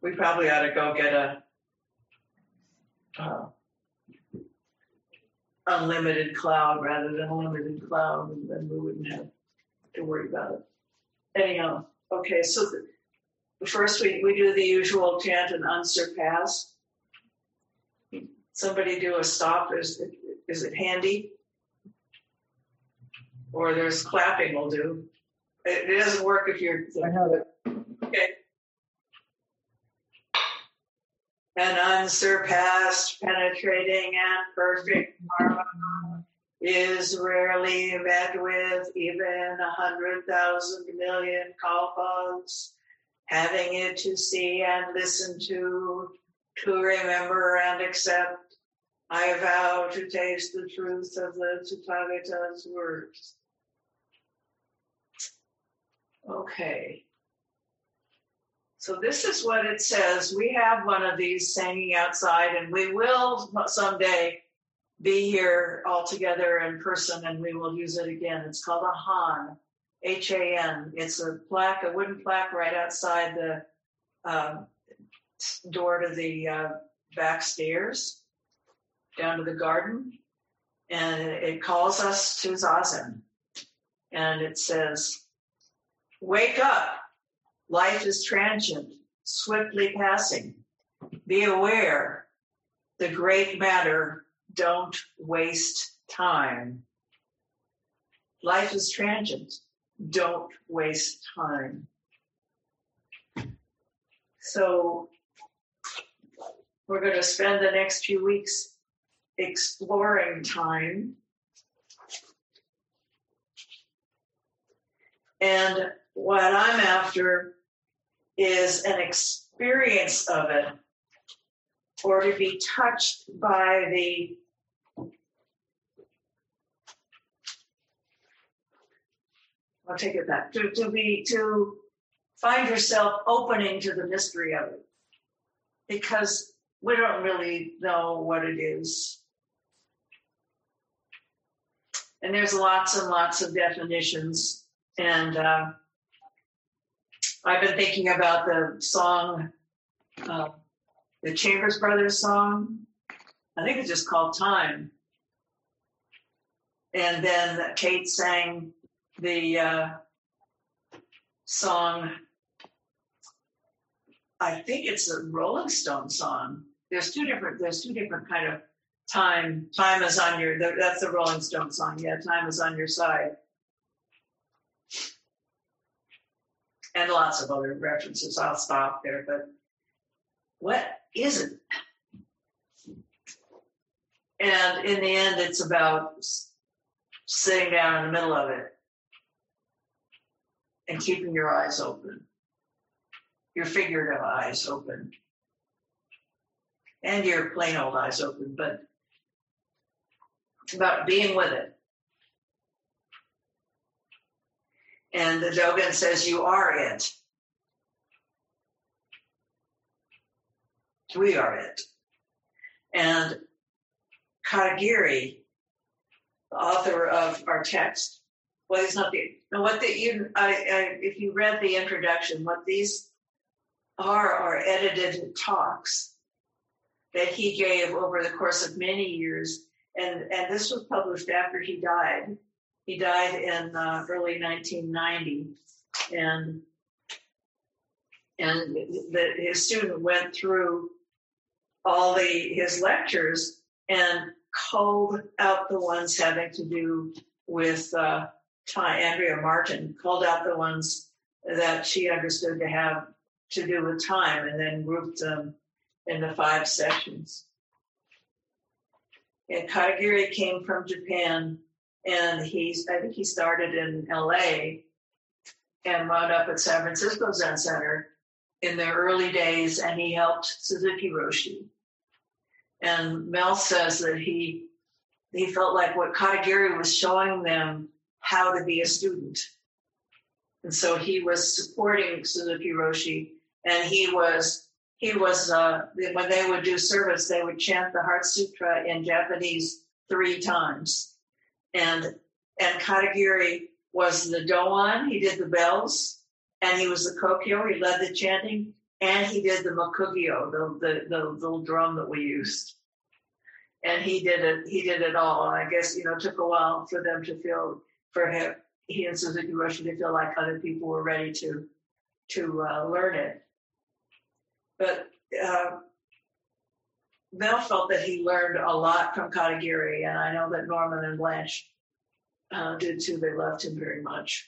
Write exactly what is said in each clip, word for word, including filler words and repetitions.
we probably ought to go get a uh, unlimited cloud rather than a limited cloud, and then we wouldn't have to worry about it. Anyhow, okay, so the, first we, we do the usual chant and unsurpassed. Somebody do a stop. Is it, is it handy? Or there's clapping will do. It, it doesn't work if you're... I have it. Okay. An unsurpassed, penetrating, and perfect karma is rarely met with even a hundred thousand million kalpas. Having it to see and listen to, to remember and accept, I vow to taste the truth of the Tathagata's words. Okay. So this is what it says. We have one of these hanging outside, and we will someday be here all together in person, and we will use it again. It's called a Han, H A N. It's a plaque, a wooden plaque right outside the uh, door to the uh, back stairs, down to the garden, and it calls us to Zazen. And it says, wake up. Life is transient, swiftly passing. Be aware. The great matter, don't waste time. Life is transient. Don't waste time. So we're going to spend the next few weeks exploring time. And what I'm after is an experience of it, or to be touched by the I'll take it back. To, to be to find yourself opening to the mystery of it. Because we don't really know what it is. And there's lots and lots of definitions. And uh, I've been thinking about the song, uh, the Chambers Brothers song. I think it's just called Time. And then Kate sang the uh, song, I think it's a Rolling Stone song. There's two different, there's two different kind of time. Time is on your, that's the Rolling Stone song. Yeah, time is on your side. And lots of other references. I'll stop there, but what is it? And in the end, it's about sitting down in the middle of it and keeping your eyes open, your figurative eyes open, and your plain old eyes open, but it's about being with it. And the Dogen says, you are it. We are it. And Katagiri, the author of our text, well, he's not the, no, what the, you, I, I, if you read the introduction, what these are are edited talks that he gave over the course of many years. And, and this was published after he died. He died in uh, early nineteen ninety, and and the, his student went through all the his lectures and culled out the ones having to do with uh, time. Andrea Martin culled out the ones that she understood to have to do with time, and then grouped them into five sections. And Katagiri came from Japan. And he's, I think he started in L A and wound up at San Francisco Zen Center in the early days, and he helped Suzuki Roshi. And Mel says that he he felt like what Katagiri was showing them how to be a student. And so he was supporting Suzuki Roshi, and he was, he was uh, when they would do service, they would chant the Heart Sutra in Japanese three times. And and Katagiri was the Doan, he did the bells, and he was the Kokyo, he led the chanting, and he did the makugyo, the, the the little drum that we used, and he did it. He did it all. I guess, you know, it took a while for them to feel, for him, he and Suzuki Roshi to feel like other people were ready to to uh, learn it. But uh, Mel felt that he learned a lot from Katagiri, and I know that Norman and Blanche uh, did too. They loved him very much.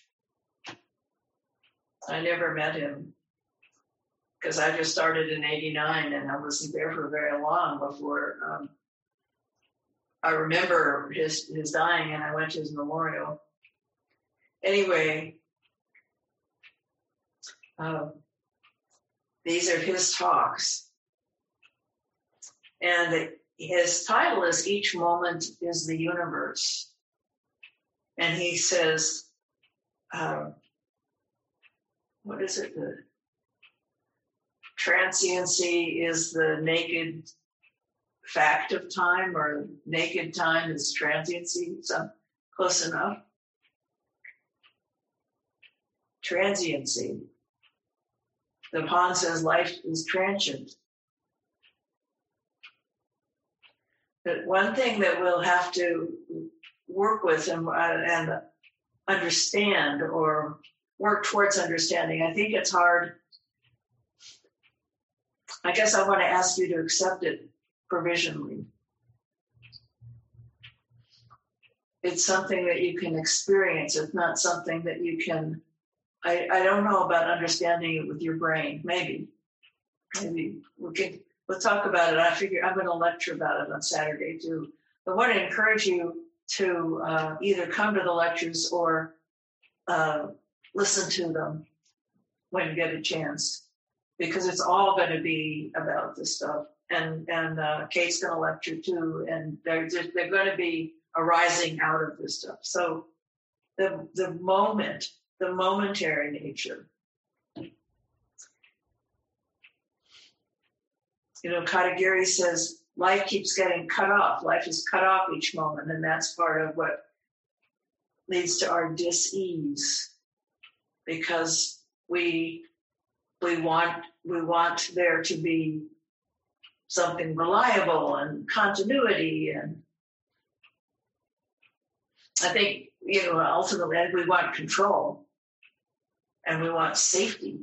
I never met him because I just started in eighty-nine, and I wasn't there for very long before um, I remember his his dying, and I went to his memorial. Anyway, uh, these are his talks, and the, his title is "Each Moment is the Universe," and he says, uh, "What is it? The transiency is the naked fact of time, or naked time is transiency." So close enough. Transiency. The pawn says life is transient. But one thing that we'll have to work with and, and understand, or work towards understanding, I think it's hard. I guess I want to ask you to accept it provisionally. It's something that you can experience. It's not something that you can, I, I don't know about understanding it with your brain. Maybe. Maybe we can, we'll talk about it. I figure I'm going to lecture about it on Saturday too. I want to encourage you to uh, either come to the lectures or uh, listen to them when you get a chance, because it's all going to be about this stuff. And and uh, Kate's going to lecture too, and they're just, they're going to be arising out of this stuff. So the the moment, the momentary nature. You know, Katagiri says life keeps getting cut off. Life is cut off each moment, and that's part of what leads to our dis-ease, because we we want we want there to be something reliable and continuity, and I think, you know, ultimately we want control and we want safety,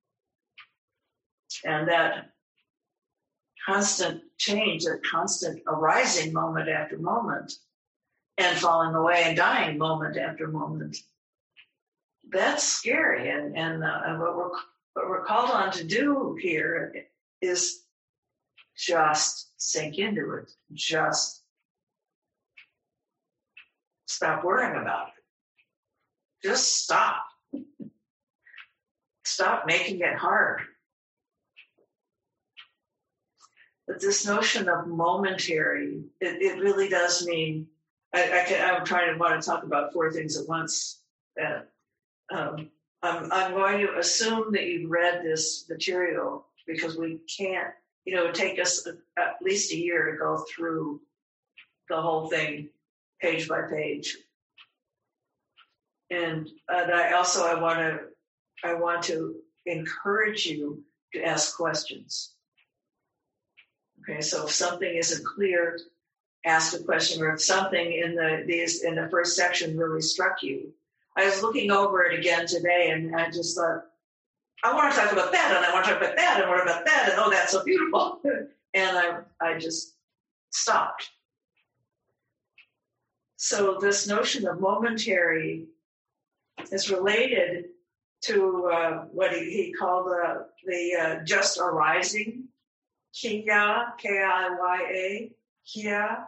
and that constant change, that constant arising moment after moment and falling away and dying moment after moment, that's scary. And, and uh, what we're what we're called on to do here is just sink into it. Just stop worrying about it. Just stop. Stop making it hard. But this notion of momentary, it, it really does mean, I, I can, I'm trying to want to talk about four things at once. That um, I'm, I'm going to assume that you've read this material, because we can't, you know, it would take us a, at least a year to go through the whole thing page by page. And, and I also, I want to, I want to encourage you to ask questions. Okay, so if something isn't clear, ask a question. Or if something in the these in the first section really struck you, I was looking over it again today, and I just thought, I want to talk about that, and I want to talk about that, and what about that, and oh, that's so beautiful. And I I just stopped. So this notion of momentary is related to uh, what he, he called uh, the uh, just arising. Kiya, K I Y A, Kiya.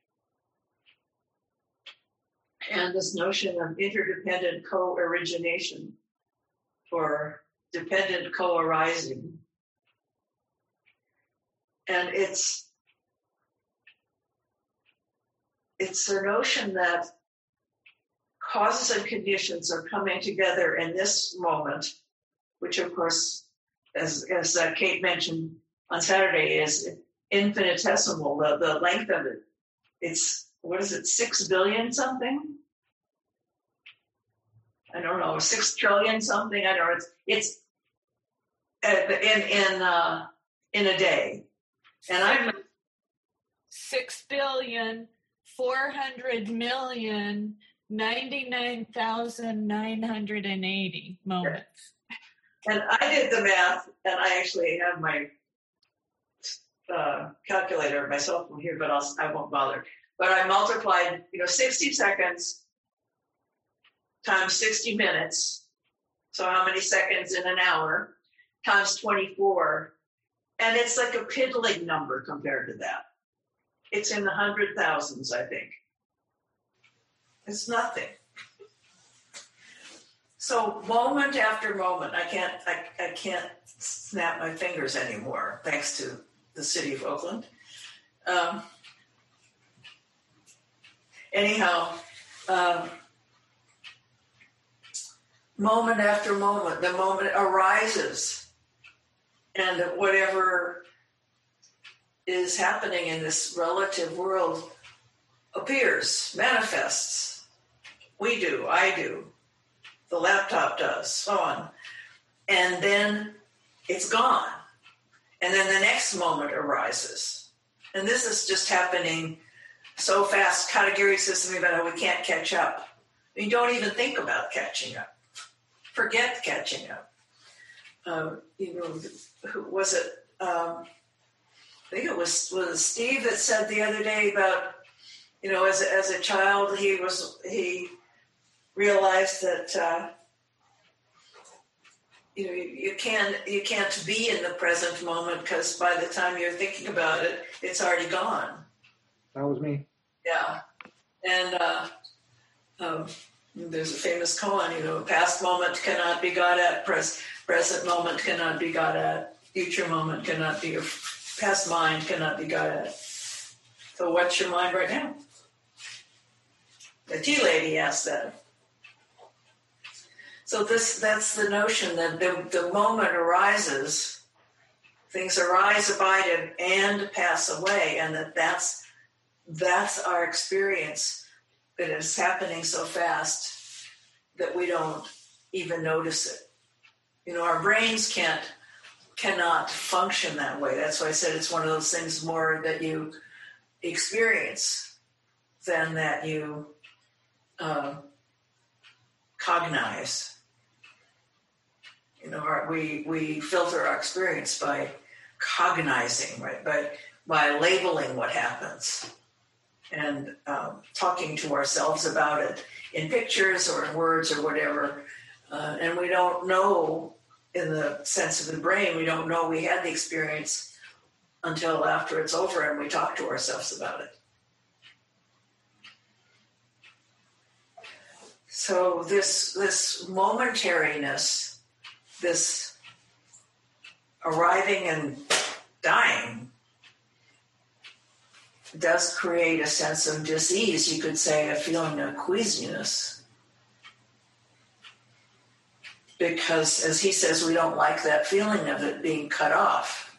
And this notion of interdependent co-origination, or dependent co-arising. And it's it's the notion that causes and conditions are coming together in this moment, which of course, as, as uh, Kate mentioned on Saturday, is infinitesimal, the, the length of it. It's, what is it, six billion something? I don't know, six trillion something, I don't know. It's, it's in in uh, in a day, and I'm six billion four hundred million ninety nine thousand nine hundred and eighty moments. And I did the math, and I actually have my uh, calculator, my cell phone here, but I'll, I won't bother. But I multiplied, you know, sixty seconds times sixty minutes. So how many seconds in an hour times twenty-four. And it's like a piddling number compared to that. It's in the hundred thousands, I think. It's nothing. So moment after moment, I can't, I, I can't snap my fingers anymore, thanks to the city of Oakland. Um, anyhow, um, moment after moment, the moment arises, and whatever is happening in this relative world appears, manifests. We do, I do, the laptop does, so on. And then it's gone. And then the next moment arises. And this is just happening so fast. Katagiri says to me about how we can't catch up. We don't even think about catching up. Forget catching up. Um, you know, who was it? Um, I think it was, was Steve that said the other day about, you know, as a, as a child, he was he realized that uh, you know you, you can't you can't be in the present moment because by the time you're thinking about it, it's already gone. That was me. Yeah, and uh, um, there's a famous koan, you know, past moment cannot be got at, pres- present moment cannot be got at, future moment cannot be, past mind cannot be got at. So what's your mind right now? The tea lady asked that. So this that's the notion that the, the moment arises, things arise, abide, and pass away, and that that's, that's our experience, that is happening so fast that we don't even notice it. You know, our brains can't, cannot function that way. That's why I said it's one of those things more that you experience than that you uh, cognize. You know, our, we we filter our experience by cognizing, right? By by labeling what happens and um, talking to ourselves about it in pictures or in words or whatever. Uh, and we don't know, in the sense of the brain, we don't know we had the experience until after it's over and we talk to ourselves about it. So this this momentariness, this arriving and dying, does create a sense of dis-ease, you could say, a feeling of queasiness. Because, as he says, we don't like that feeling of it being cut off.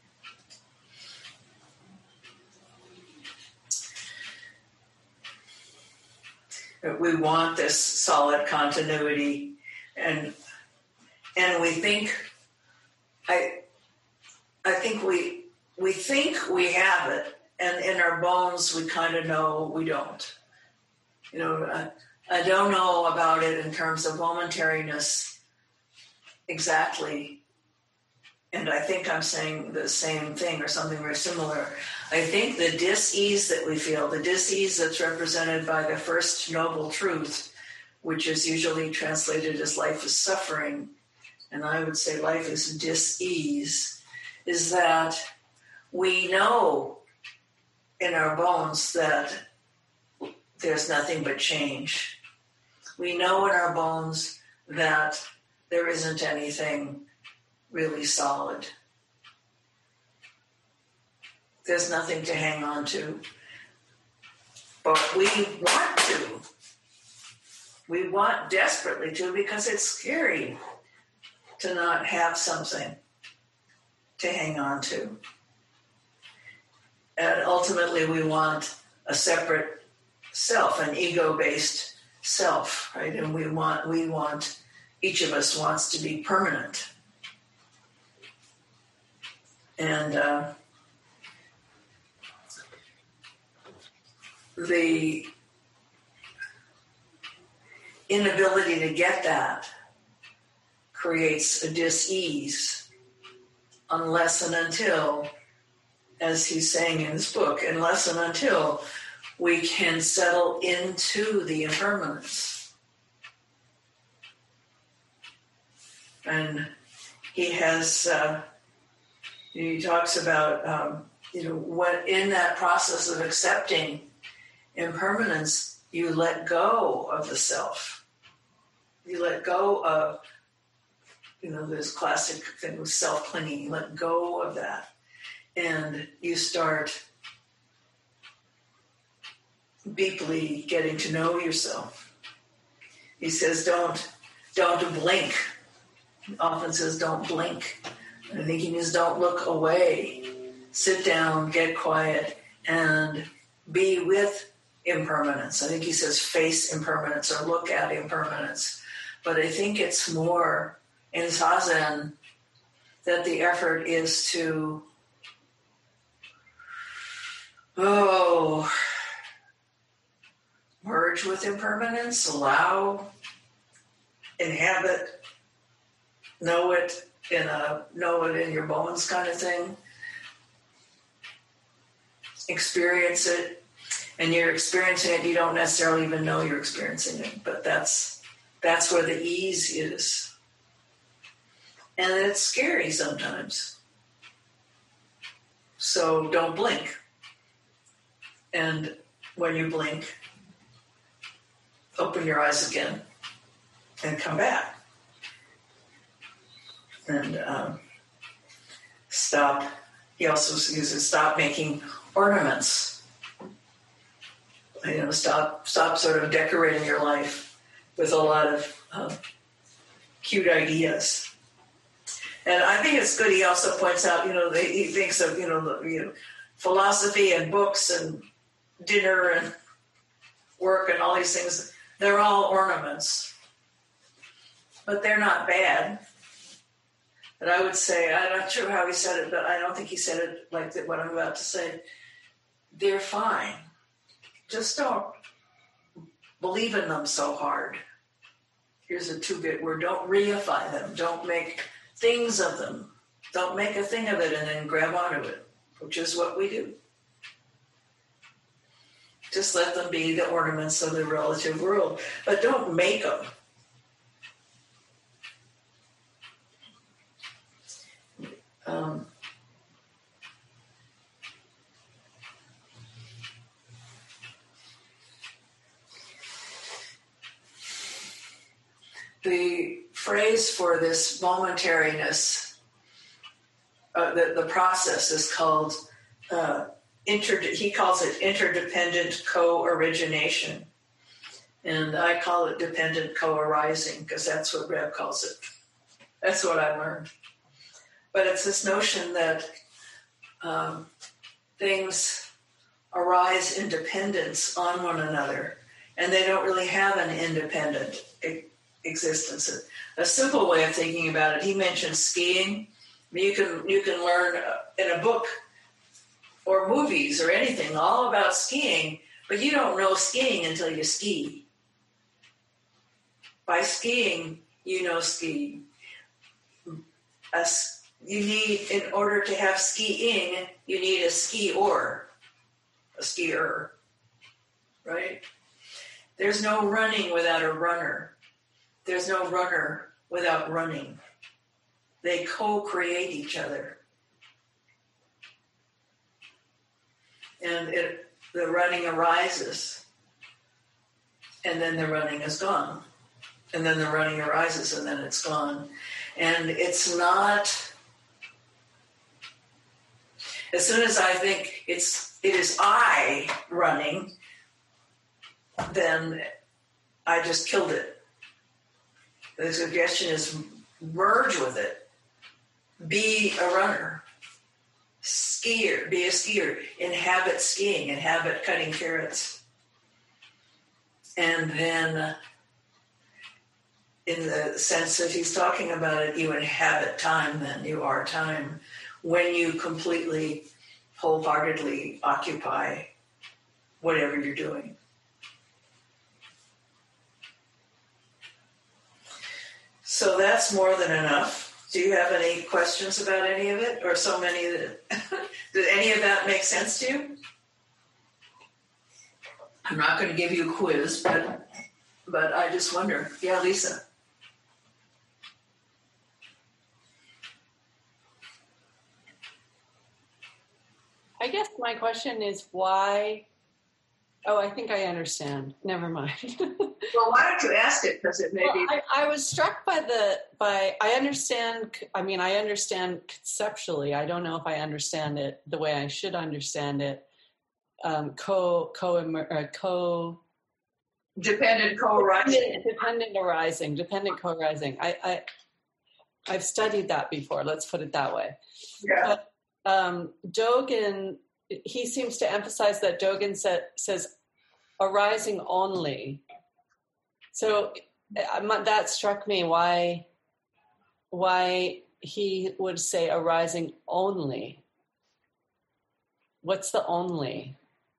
We want this solid continuity, and and we think, I I think we we think we have it, and in our bones we kind of know we don't. You know, I, I don't know about it in terms of momentariness exactly, and I think I'm saying the same thing or something very similar. I think the dis-ease that we feel, the dis-ease that's represented by the first noble truth, which is usually translated as life is suffering, and I would say life is dis-ease, is that we know in our bones that there's nothing but change. We know in our bones that there isn't anything really solid. There's nothing to hang on to. But we want to. We want desperately to, because it's scary to not have something to hang on to. And ultimately we want a separate self, an ego-based self, right? And we want, we want, each of us wants to be permanent. And uh, the inability to get that creates a dis-ease unless and until, as he's saying in his book, unless and until we can settle into the impermanence. And he has, uh, he talks about, um, you know, what in that process of accepting impermanence, you let go of the self. You let go of, you know, this classic thing with self-clinging. You let go of that. And you start deeply getting to know yourself. He says, don't, don't blink. He often says, don't blink. I think he means don't look away. Sit down, get quiet, and be with impermanence. I think he says face impermanence or look at impermanence. But I think it's more in Zazen that the effort is to, oh, merge with impermanence, allow, inhabit, know it in a know it in your bones kind of thing. Experience it, and you're experiencing it. You don't necessarily even know you're experiencing it, but that's that's where the ease is, and it's scary sometimes. So don't blink, and when you blink, open your eyes again and come back. And um, stop. He also uses stop making ornaments. You know, stop stop sort of decorating your life with a lot of uh, cute ideas. And I think it's good. He also points out, you know, he thinks of, you know, the, you know, philosophy and books and dinner and work and all these things. They're all ornaments, but they're not bad. And I would say, I'm not sure how he said it, but I don't think he said it like that, what I'm about to say. They're fine. Just don't believe in them so hard. Here's a two-bit word. Don't reify them. Don't make things of them. Don't make a thing of it and then grab onto it, which is what we do. Just let them be the ornaments of the relative world, but don't make them. Um, the phrase for this momentariness, uh, the, the process is called, uh, inter- he calls it interdependent co-origination. And I call it dependent co-arising because that's what Reb calls it. That's what I learned. But it's this notion that um, things arise in dependence on one another, and they don't really have an independent e- existence. A simple way of thinking about it, he mentioned skiing. I mean, you can you can learn in a book or movies or anything all about skiing, but you don't know skiing until you ski. By skiing, you know skiing. A You need, in order to have skiing, you need a skier, a skier, right? There's no running without a runner. There's no runner without running. They co-create each other. And it, the running arises, and then the running is gone. And then the running arises, and then it's gone. And it's not... As soon as I think it's it is I running, then I just killed it. The suggestion is merge with it. Be a runner. Skier. Be a skier. Inhabit skiing. Inhabit cutting carrots. And then, uh, in the sense that he's talking about it, you inhabit time then. You are time. when you completely, wholeheartedly occupy whatever you're doing. So that's more than enough. Do you have any questions about any of it, or so many that, did any of that make sense to you? I'm not going to give you a quiz, but but I just wonder. Yeah, Lisa. I guess my question is why. Oh, I think I understand. Never mind. Well, why don't you ask it? Because it may well, be. I, I was struck by the by. I understand. I mean, I understand conceptually. I don't know if I understand it the way I should understand it. Um, co co uh, co. Dependent co-arising. Dependent, dependent arising. Dependent co-arising. I, I I've studied that before. Let's put it that way. Yeah. But, um, Dogen. He seems to emphasize that Dogen said, says arising only. So uh, that struck me why why he would say arising only. What's the only?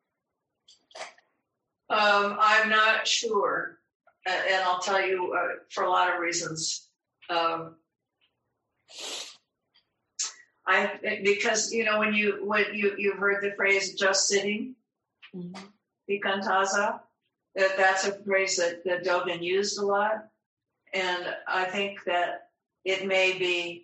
Um, I'm not sure, and I'll tell you uh, for a lot of reasons. Um, I because you know when you when you you've heard the phrase just sitting, mm-hmm. Vikantaza, that that's a phrase that, that Dogen used a lot, and I think that it may be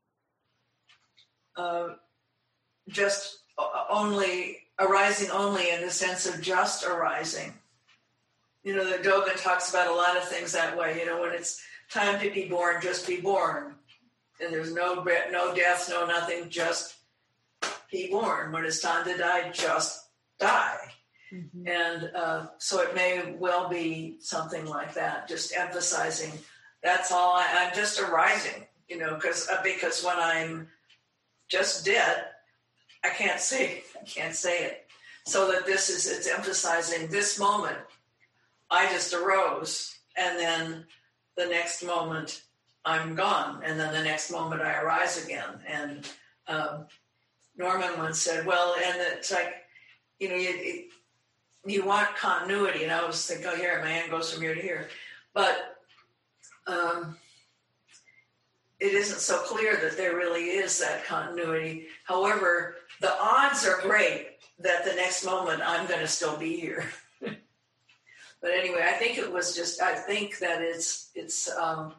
uh, just only arising only in the sense of just arising. You know, the Dogen talks about a lot of things that way. You know, when it's time to be born, just be born. And there's no no death, no nothing, just be born. When it's time to die, just die. Mm-hmm. And uh, so it may well be something like that, just emphasizing that's all, I, I'm just arising, you know, because uh, because when I'm just dead, I can't say, I can't say it. So that this is, it's emphasizing this moment, I just arose, and then the next moment, I'm gone, and then the next moment I arise again. And um, Norman once said, well, and it's like, you know, you, it, you want continuity. And I was thinking, oh, here, my hand goes from here to here. But um, it isn't so clear that there really is that continuity. However, the odds are great that the next moment I'm going to still be here. But anyway, I think it was just, I think that it's, it's, um,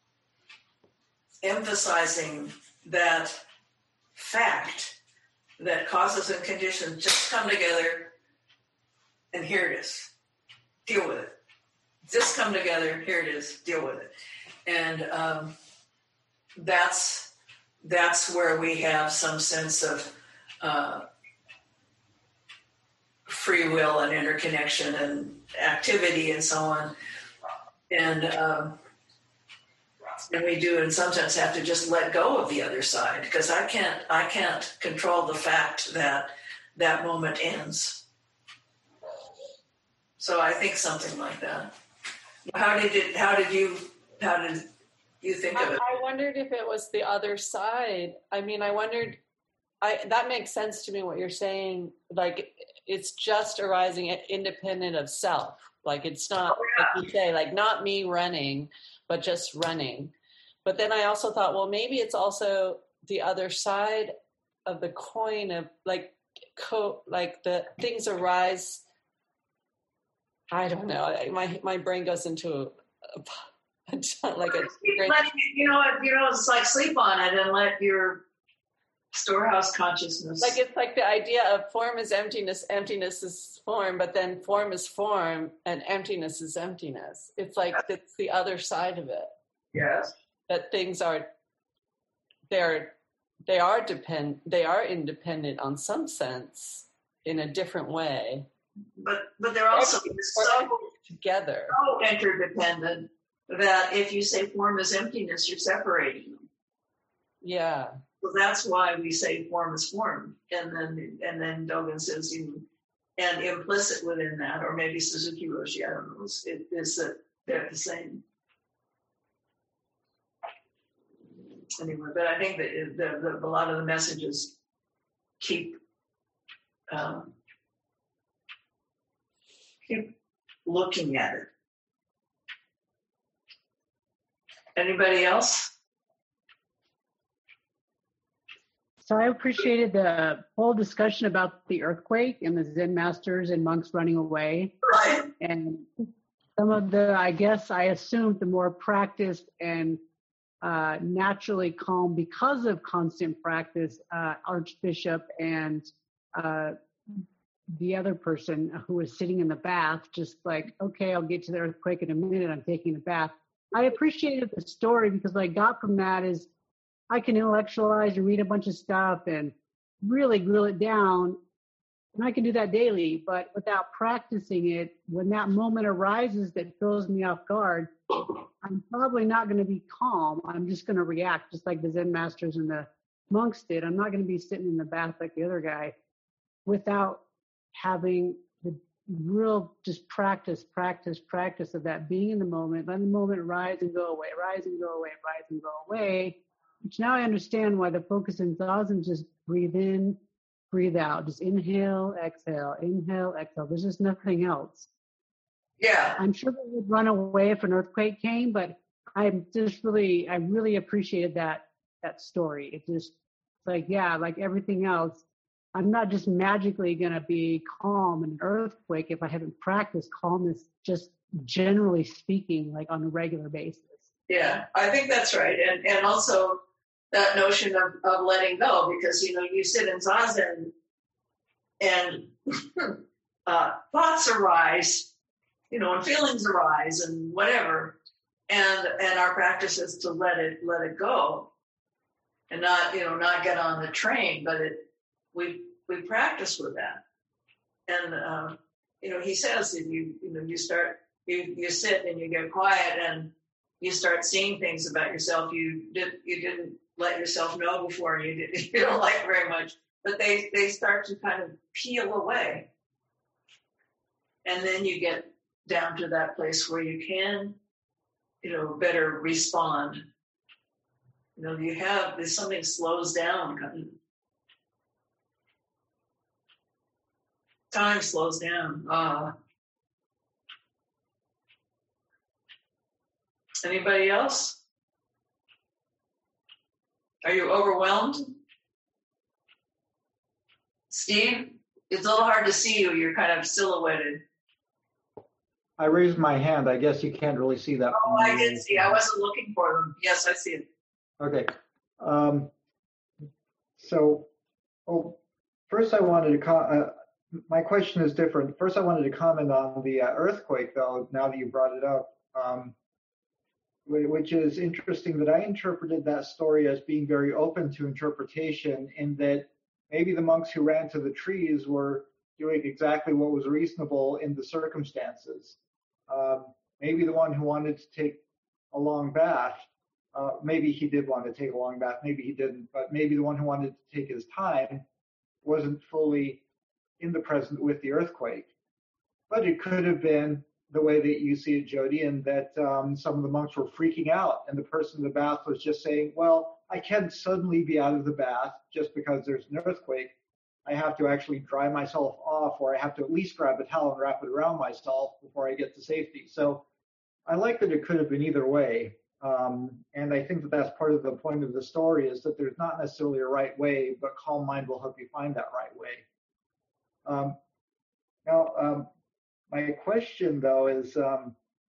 emphasizing that fact that causes and conditions just come together, and here it is. Deal with it. Just come together, here it is, deal with it. And um, that's that's where we have some sense of uh, free will and interconnection and activity and so on. And um, And we do, in some sense, have to just let go of the other side, because I can't, I can't control the fact that that moment ends. So I think something like that. How did it? How did you? How did you think of it? I, I wondered if it was the other side. I mean, I wondered. I that makes sense to me what you're saying. Like it's just arising independent of self. Like it's not, oh, yeah. like you say, like not me running, but just running. But then I also thought, well, maybe it's also the other side of the coin of like, co- like the things arise. I don't know. My my brain goes into a, a, a like a. Letting, you know, you know, it's like sleep on it and let your storehouse consciousness. Like it's like the idea of form is emptiness, emptiness is form, but then form is form and emptiness is emptiness. It's like it's the other side of it. Yes. That things are, they're, they are depend, they are independent on some sense in a different way. But but they're also so together, so interdependent that if you say form is emptiness, you're separating them. Yeah. So that's why we say form is form, and then and then Dogen says you, and implicit within that, or maybe Suzuki Roshi, I don't know, it is that they're the same. anyway, but I think that the, the, a lot of the messages keep um, keep looking at it. Anybody else? So I appreciated the whole discussion about the earthquake and the Zen masters and monks running away. Right. And some of the, I guess I assumed the more practiced and uh, naturally calm because of constant practice, uh, Archbishop and uh, the other person who was sitting in the bath, just like, okay, I'll get to the earthquake in a minute, I'm taking a bath. I appreciated the story because what I got from that is I can intellectualize and read a bunch of stuff and really grill it down. And I can do that daily, but without practicing it, when that moment arises that throws me off guard, I'm probably not going to be calm. I'm just going to react just like the Zen masters and the monks did. I'm not going to be sitting in the bath like the other guy without having the real just practice, practice, practice of that being in the moment, letting the moment rise and go away, rise and go away, rise and go away. Which now I understand why the focus in Zazen just breathe in, breathe out. Just inhale, exhale, inhale, exhale. There's just nothing else. Yeah. I'm sure they would run away if an earthquake came, but I'm just really, I really appreciated that that story. It just like, yeah, like everything else, I'm not just magically going to be calm in an earthquake if I haven't practiced calmness, just generally speaking, like on a regular basis. Yeah, I think that's right. And and also that notion of, of letting go, because, you know, you sit in Zazen and uh, thoughts arise, you know, and feelings arise and whatever. And and our practice is to let it let it go and not, you know, not get on the train, but it we we practice with that. And um, you know, he says that you you know you start you you sit and you get quiet and you start seeing things about yourself you did you didn't let yourself know before, and you did, you don't like very much, but they they start to kind of peel away, and then you get down to that place where you can, you know, better respond. You know, you have there's something slows down. Kind of. Time slows down. Uh, Anybody else? Are you overwhelmed? Steve, it's a little hard to see you. You're kind of silhouetted. I raised my hand. I guess you can't really see that. Oh, I did see. I wasn't looking for them. Yes, I see it. Okay. Um, so, oh, first I wanted to, com- uh, my question is different. First I wanted to comment on the uh, earthquake, though, now that you brought it up. Um, which is interesting that I interpreted that story as being very open to interpretation, in that maybe the monks who ran to the trees were doing exactly what was reasonable in the circumstances. Um, maybe the one who wanted to take a long bath, uh, maybe he did want to take a long bath, maybe he didn't, but maybe the one who wanted to take his time wasn't fully in the present with the earthquake. But it could have been the way that you see it, Jody, and that um, some of the monks were freaking out, and the person in the bath was just saying, well, I can't suddenly be out of the bath just because there's an earthquake. I have to actually dry myself off, or I have to at least grab a towel and wrap it around myself before I get to safety. So I like that it could have been either way. Um, and I think that that's part of the point of the story, is that there's not necessarily a right way, but calm mind will help you find that right way. Um, now, um, my question, though, is, um,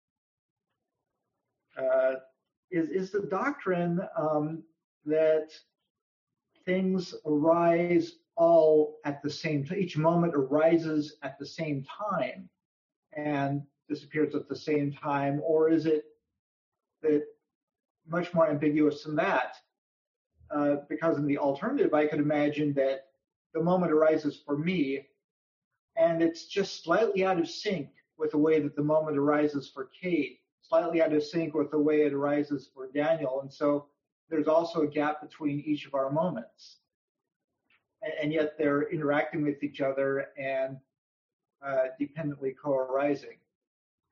uh, is, is the doctrine um, that things arise all at the same time, each moment arises at the same time and disappears at the same time, or is it that much more ambiguous than that? Uh, because in the alternative, I could imagine that the moment arises for me, and it's just slightly out of sync with the way that the moment arises for Kate, slightly out of sync with the way it arises for Daniel. And so there's also a gap between each of our moments. And, and yet they're interacting with each other and uh, dependently co-arising.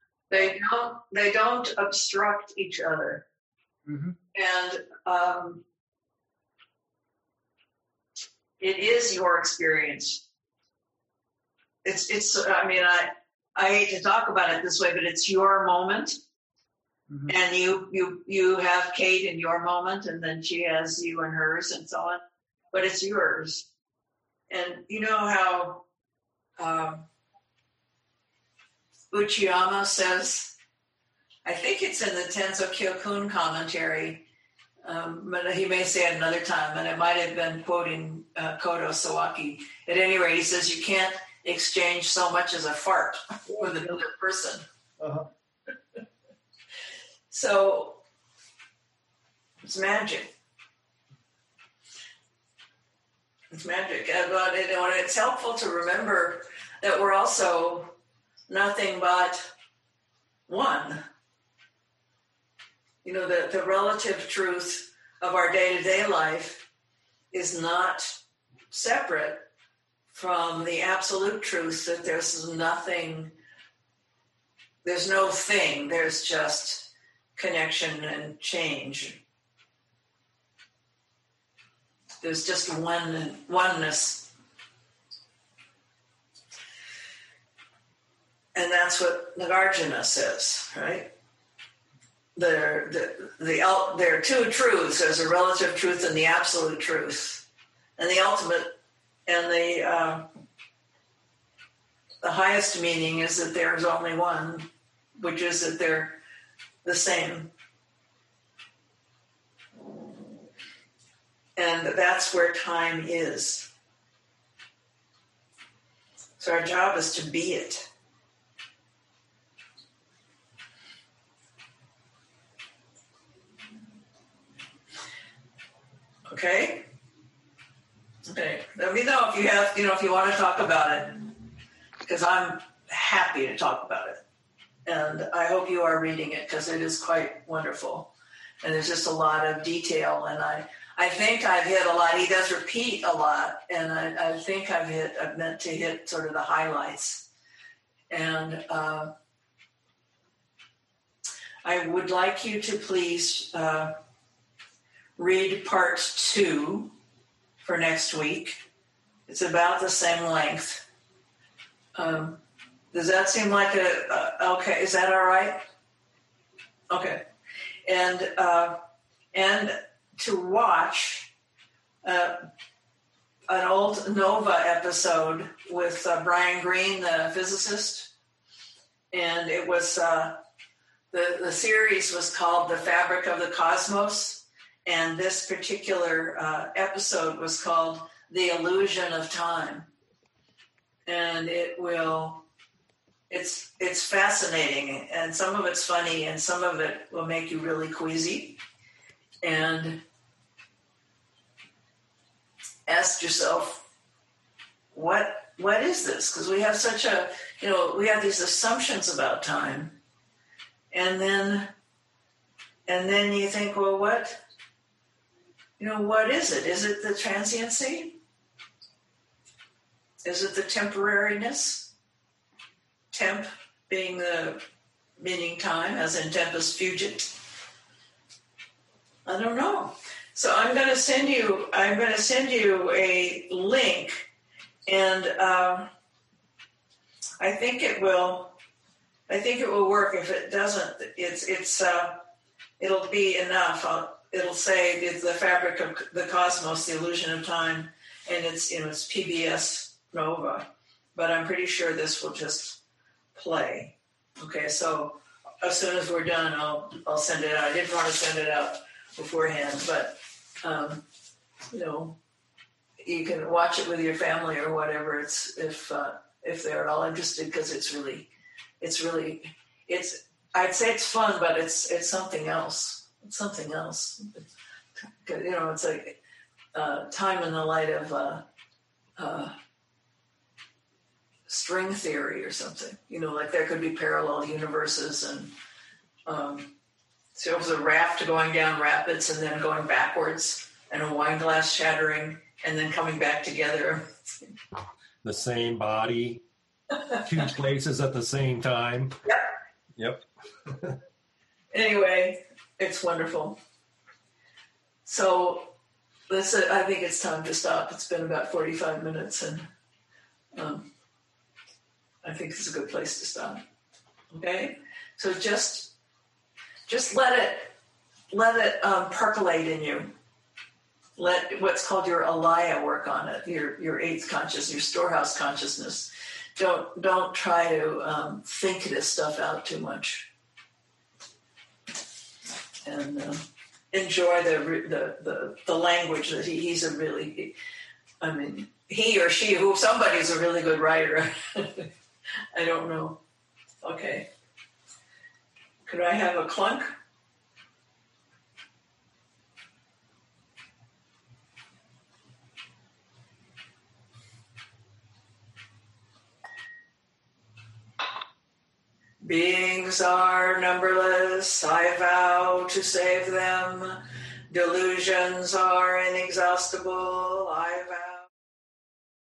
They don't, they don't obstruct each other. Mm-hmm. And um, It is your experience. It's, it's, I mean, I, I hate to talk about it this way, but it's your moment. Mm-hmm. And you, you, you have Kate in your moment, and then she has you and hers and so on, but it's yours. And you know how, um, Uchiyama says, I think it's in the Tenzo Kyokun commentary, um, but he may say it another time, and it might have been quoting uh, Kodo Sawaki. At any rate, he says you can't exchange so much as a fart with another person. Uh-huh. So it's magic. It's magic. And, but it, it's helpful to remember that we're also nothing but one. You know, the, the relative truth of our day-to-day life is not separate from the absolute truth that there's nothing, there's no thing, there's just connection and change. There's just one oneness. And that's what Nagarjuna says, right? There, the, the, there are two truths. There's a relative truth and the absolute truth. And the ultimate and the uh, the highest meaning is that there's only one, which is that they're the same. And that's where time is. So our job is to be it. Okay? Okay. Let me know if you have, you know, if you want to talk about it, because I'm happy to talk about it. And I hope you are reading it, because it is quite wonderful. And there's just a lot of detail. And I, I think I've hit a lot. He does repeat a lot. And I, I think I've hit, I've meant to hit sort of the highlights. And uh, I would like you to please uh, read part two for next week. It's about the same length. Um, does that seem like a, uh, okay, is that all right? Okay. And, uh, and to watch uh, an old Nova episode with uh, Brian Greene, the physicist. And it was, uh, the, the series was called The Fabric of the Cosmos. And this particular uh, episode was called The Illusion of Time. And it will, it's it's fascinating. And some of it's funny, and some of it will make you really queasy. And ask yourself, what what is this? Because we have such a, you know, we have these assumptions about time. And then, and then you think, well, what? You know, what is it? Is it the transiency? Is it the temporariness? Temp being the meaning time, as in tempus fugit. I don't know. So I'm going to send you. I'm going to send you a link, and um, I think it will. I think it will work. If it doesn't, it's it's. Uh, it'll be enough. I'll, It'll say it's the fabric of the cosmos, the illusion of time, and it's, you know, it's P B S Nova. But I'm pretty sure this will just play. Okay, so as soon as we're done, I'll I'll send it out. I didn't want to send it out beforehand, but um, you know, you can watch it with your family or whatever. It's if uh, if they're at all interested, because it's really, it's really, it's. I'd say it's fun, but it's it's something else. It's something else. You know, it's like uh, time in the light of uh, uh, string theory or something. You know, like there could be parallel universes, and um, so it was a raft going down rapids and then going backwards, and a wine glass shattering and then coming back together. The same body, two places at the same time. Yep. Yep. Anyway. It's wonderful. So let's. Uh, I think it's time to stop. It's been about forty-five minutes, and um, I think it's a good place to stop. Okay, so just just let it let it um, percolate in you. Let what's called your alaya work on it. Your your eighth conscious, your storehouse consciousness. Don't don't try to um, think this stuff out too much, and uh, enjoy the, the the the language that he, he's a really. I mean, he or she, who somebody's a really good writer. I don't know. Okay. Could I have a clunk? Beings are numberless, I vow to save them. Delusions are inexhaustible, I